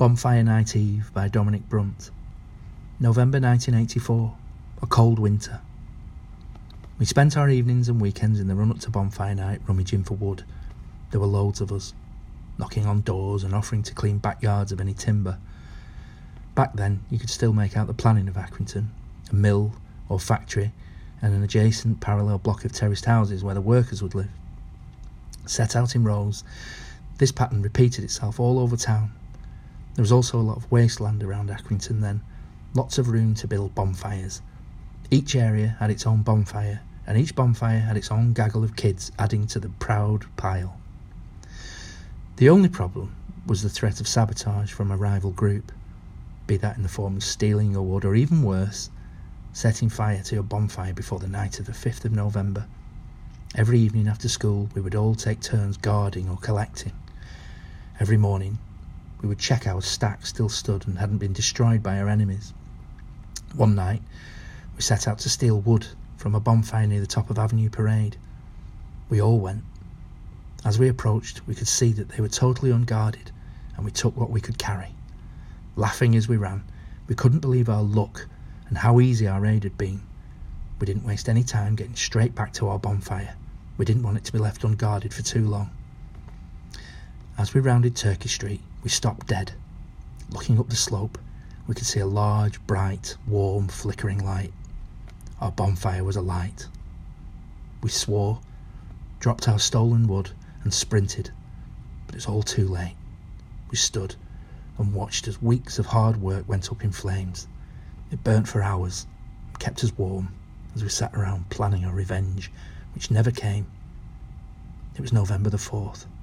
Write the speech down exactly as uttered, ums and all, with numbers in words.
Bonfire Night Eve by Dominic Brunt. November nineteen eighty-four. A cold winter. We spent our evenings and weekends in the run-up to Bonfire Night rummaging for wood. There were loads of us, knocking on doors and offering to clean backyards of any timber. Back then, you could still make out the planning of Accrington, a mill or factory, and an adjacent parallel block of terraced houses where the workers would live. Set out in rows, this pattern repeated itself all over town. There was also a lot of wasteland around Accrington then, lots of room to build bonfires. Each area had its own bonfire, and each bonfire had its own gaggle of kids adding to the proud pile. The only problem was the threat of sabotage from a rival group, be that in the form of stealing your wood or even worse, setting fire to your bonfire before the night of the fifth of November. Every evening after school we would all take turns guarding or collecting. Every morning we would check our stack still stood and hadn't been destroyed by our enemies. One night we set out to steal wood from a bonfire near the top of Avenue Parade. We all went. As we approached, we could see that they were totally unguarded, and we took what we could carry. Laughing as we ran, we couldn't believe our luck and how easy our raid had been. We didn't waste any time getting straight back to our bonfire. We didn't want it to be left unguarded for too long. As we rounded Turkey Street, we stopped dead. Looking up the slope, we could see a large, bright, warm, flickering light. Our bonfire was alight. We swore, dropped our stolen wood and sprinted, but it was all too late. We stood and watched as weeks of hard work went up in flames. It burnt for hours and kept us warm as we sat around planning our revenge, which never came. It was November the fourth.